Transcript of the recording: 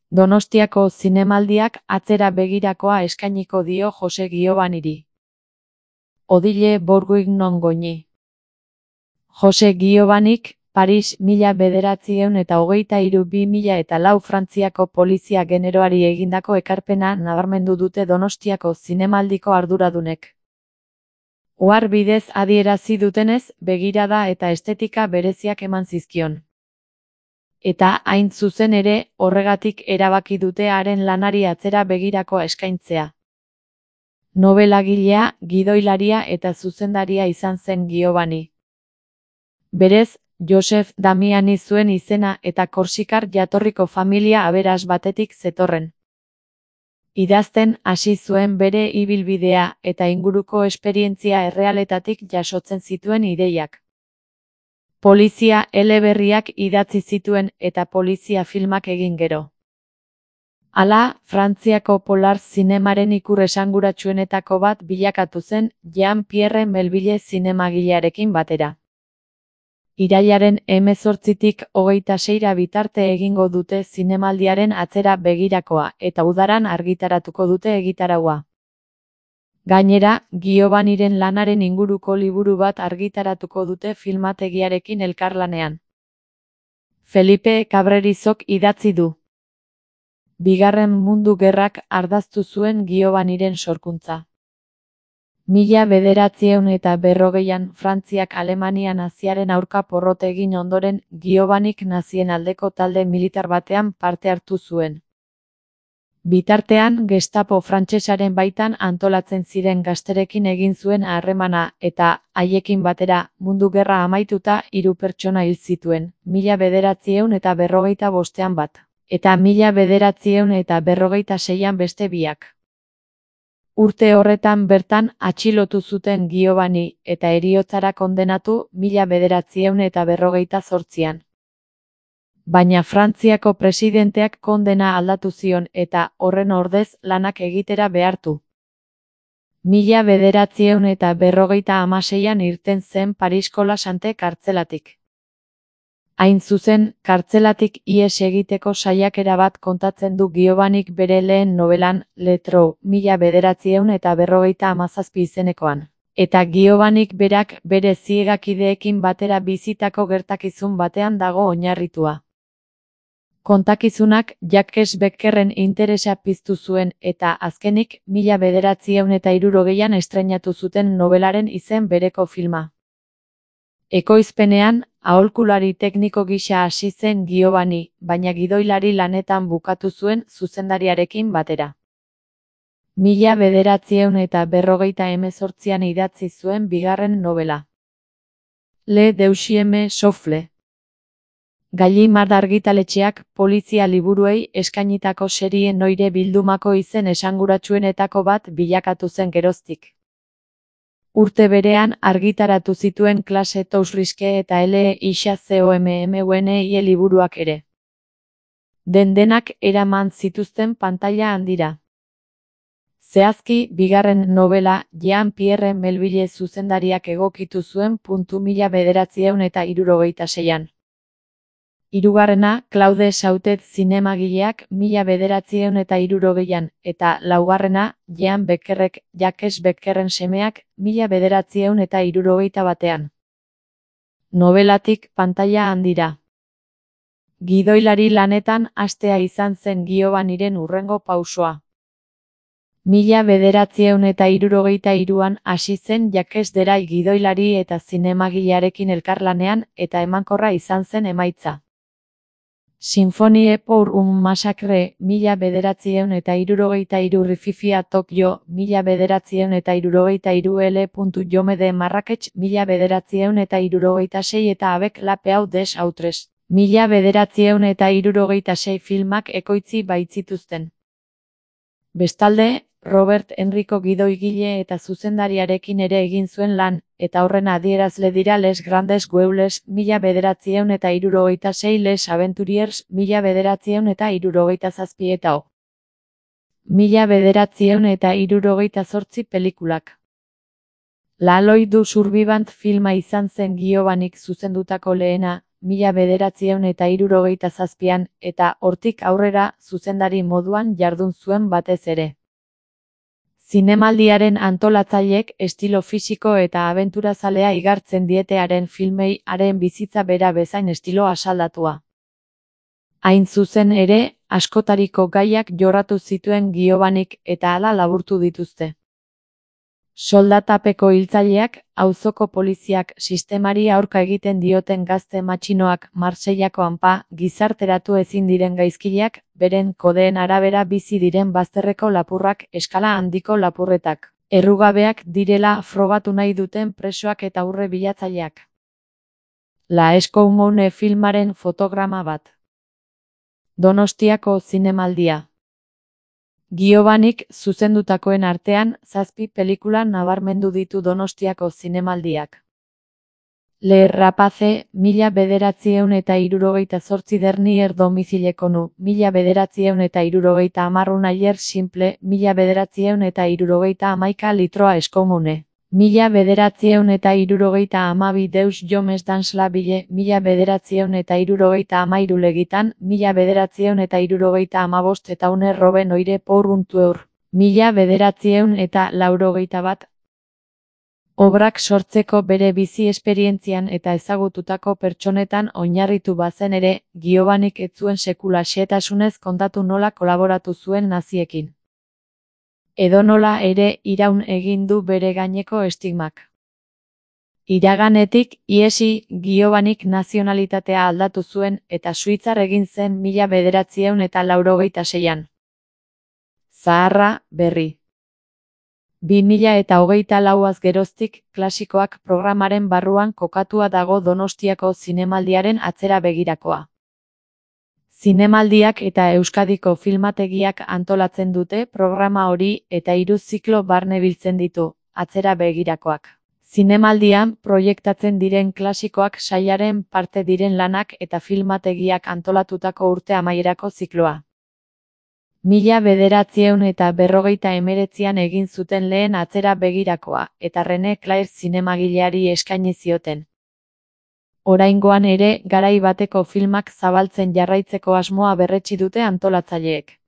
Donostiako Zinemaldiak atzera begirakoa eskainiko dio Jose Giobaniri. Odile Bourguignon Goñi. Jose Giobanik, Paris 1923–2004 Frantziako polizia generoari egindako ekarpena nabarmendu dute Donostiako Zinemaldiko arduradunek. Ohar bidez adierazi dutenez, begirada eta estetika bereziak eman zizkion. Eta hain zuzen ere, horregatik erabaki dute haren lanari atzera begirakoa eskaintzea. Nobelagilea, gidoilaria eta zuzendaria izan zen Giobani. Berez, Josef Damiani zuen izena eta korsikar jatorriko familia aberas batetik zetorren. Idazten hasi zuen bere ibilbidea eta inguruko esperientzia errealetatik jasotzen zituen ideiak. Polizia eleberriak idatzi zituen eta polizia filmak egin gero. Hala, Frantziako polar zinemaren ikur esanguratsuenetako bat bilakatu zen Jean-Pierre Melville zinemagilearekin batera. Irailaren 18tik 26ra bitarte egingo dute Zinemaldiaren atzera begirakoa eta udaran argitaratuko dute egitaraua. Gainera, Giobaniren lanaren inguruko liburu bat argitaratuko dute filmategiarekin elkarlanean. Felipe Cabrerizok idatzi du. Bigarren Mundu Gerrak ardaztu zuen Giobaniren sorkuntza. 1940an Frantziak Alemania naziaren aurka porrot egin ondoren, Giobanik nazien aldeko talde militar batean parte hartu zuen. Bitartean, Gestapo frantsesaren baitan antolatzen ziren gazterekin egin zuen harremana eta, haiekin batera, Mundu Gerra amaituta 3 pertsona hil zituen, 1945ean bat, eta 1946an beste biak. Urte horretan bertan atxilotu zuten Giobani eta heriotzara kondenatu 1948an. Baina Frantziako presidenteak kondena aldatu zion eta horren ordez lanak egitera behartu. 1956an irten zen Parisko La Sante kartzelatik. Hain zuzen, kartzelatik ihes egiteko saiakera bat kontatzen du Giobanik bere lehen nobelan, Letro, 1957 izenekoan. Eta Giobanik berak bere ziegakideekin batera bizitako gertakizun batean dago oinarritua. Kontakizunak Jacques Beckerren interesa piztu zuen eta azkenik 1960an estreinatu zuten nobelaren izen bereko filma. Ekoizpenean, aholkulari tekniko gisa hasi zen Giobani, baina gidoilari lanetan bukatu zuen zuzendariarekin batera. 1958an idatzi zuen bigarren nobela. Le Deuxième Souffle. Gallimard argitaletxeak polizia liburuei eskainitako serie noire bildumako izen esanguratsuenetako bat bilakatu zen geroztik. Urte berean argitaratu zituen Klase Tous Risque eta LIXCOMMUNE liburuak ere. Denak eraman zituzten pantaila handira. Zehazki, bigarren nobela, Jean-Pierre Melville zuzendariak egokitu zuen 1966an. Hirugarrena, Claude Sautet zinemagileak 1960an, eta laugarrena, Jean Beckerrek, Jacques Beckerren semeak, 1961an. Nobelatik pantaila handira. Gidoilari lanetan hastea izan zen Giobaniren hurrengo pausoa. 1963an hasi zen Jacques Deray gidoilari eta zinemagilearekin elkarlanean eta emankorra izan zen emaitza. Symphonie pour un massacre, 1963 Rififia Tokyo, 1963 L. Jaume de Marrakech, 1966 eta Avec la Peu des Autres, 1966 filmak ekoitzi baitzituzten. Bestalde, Robert Enrico gidoigile eta zuzendariarekin ere egin zuen lan, eta horren adierazle dira Les Grandes Gueules, 1966 Les Aventuriers, 1967 eta 1968 pelikulak. La Loi du Survivant filma izan zen Giobanik zuzendutako lehena, 1967an, eta hortik aurrera zuzendari moduan jardun zuen batez ere. Zinemaldiaren antolatzaileek estilo fisiko eta abenturazalea igartzen diete haren filmei haren bizitza bera bezain estilo asaldatua. Hain zuzen ere, askotariko gaiak jorratu zituen Giovannik eta hala laburtu dituzte. Soldatapeko hiltzaileak, auzoko poliziak, sistemari aurka egiten dioten gazte matxinoak, Marseillako hanpa, gizarteratu ezin diren gaizkileak, beren kodeen arabera bizi diren bazterreko lapurrak, eskala handiko lapurretak, errugabeak direla frogatu nahi duten presoak eta urre bilatzaileak. La Escoumune filmaren fotograma bat. Donostiako zinemaldia. Giovannik zuzendutakoen artean, 7 pelikula nabarmendu ditu Donostiako zinemaldiak. Le Rapace, 1978 Dernier domicile konu, 1970 Un ayer simple, 1971 litroa Escoumune. 1972 Deus Jomes dans la ville, 1973 legitan, 1975 eta une robe noire pour un tueur, 1981. Obrak sortzeko bere bizi esperientzian eta ezagututako pertsonetan oinarritu bazen ere, Giovannik ez zuen sekula xehetasunez kontatu nola kolaboratu zuen naziekin. Edonola ere iraun egin du bere gaineko estigmak. Iraganetik ihesi, Giovannik nazionalitatea aldatu zuen eta suitzar egin zen 1986an. Zaharra, berri. 2024az geroztik, klasikoak programaren barruan kokatua dago Donostiako zinemaldiaren atzera begirakoa. Zinemaldiak eta Euskadiko filmategiak antolatzen dute programa hori eta 3 ziklo barne biltzen ditu, atzera begirakoak. Zinemaldian proiektatzen diren klasikoak sailaren parte diren lanak eta filmategiak antolatutako urte amaierako zikloa. 1959an egin zuten lehen atzera begirakoa, eta René Clair zinemagileari eskaini zioten. Oraingoan ere, garai bateko filmak zabaltzen jarraitzeko asmoa berretsi dute antolatzaileek.